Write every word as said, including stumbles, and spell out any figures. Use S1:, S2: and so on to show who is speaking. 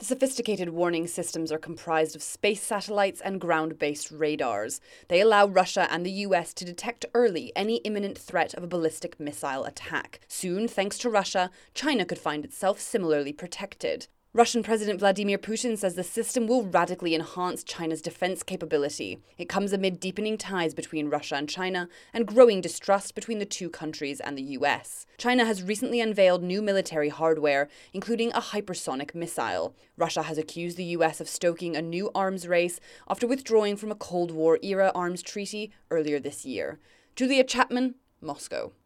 S1: sophisticated warning systems are comprised of space satellites and ground-based radars. They allow Russia and the U S to detect early any imminent threat of a ballistic missile attack. Soon, thanks to Russia, China could find itself similarly protected. Russian President Vladimir Putin says the system will radically enhance China's defense capability. It comes amid deepening ties between Russia and China and growing distrust between the two countries and the U S. China has recently unveiled new military hardware, including a hypersonic missile. Russia has accused the U S of stoking a new arms race after withdrawing from a Cold War-era arms treaty earlier this year. Julia Chapman, Moscow.